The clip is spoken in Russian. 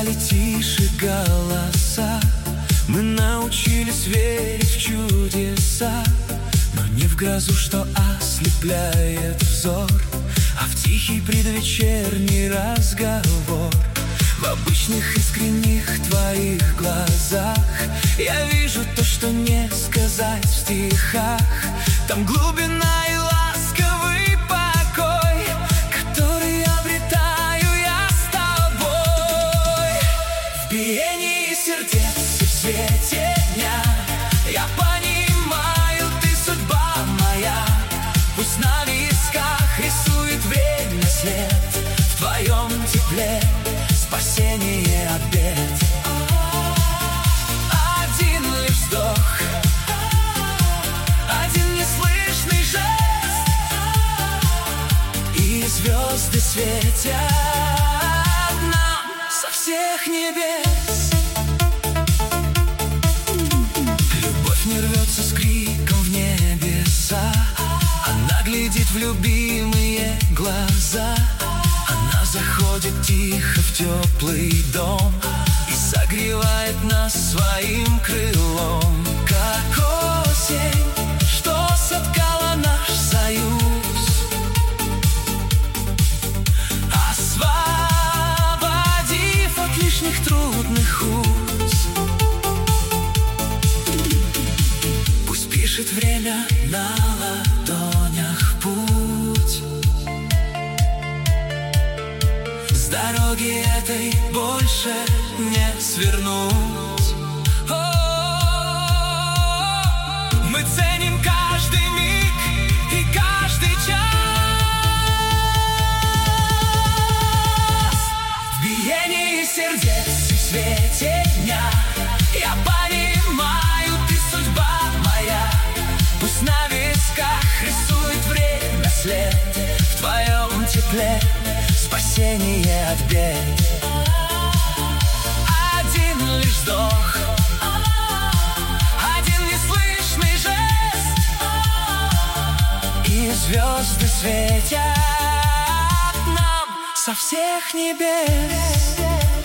стали тише голоса. Мы научились верить в чудеса, но не в грозу, что ослепляет взор, а в тихий предвечерний разговор. В обычных искренних твоих глазах я вижу то, что не сказать в стихах. Там глубина и ласковый покой, который обретаю я с тобой. В биении сердец и в свете дня я понимаю, ты судьба моя. Пусть на висках рисует время след, в твоем тепле спасение от бед. Один лишь вздох, один неслышный жест, и звезды светят нам со всех небес. Любовь не рвется с криком в небеса, она глядит в любимые глаза. Она заходит тихо в теплый дом и согревает нас своим крылом. Как осень, что соткала наш союз, освободив от лишних трудных уз. Пусть пишет время на ладонях путь, с дороги этой больше не свернуть. Мы ценим каждый миг и каждый час. В биении сердец и в свете дня я понимаю, ты судьба моя. Пусть на висках рисует время след, в твоем тепле спасение от бед. Один лишь вздох, один неслышный жест, и звезды светят нам со всех небес.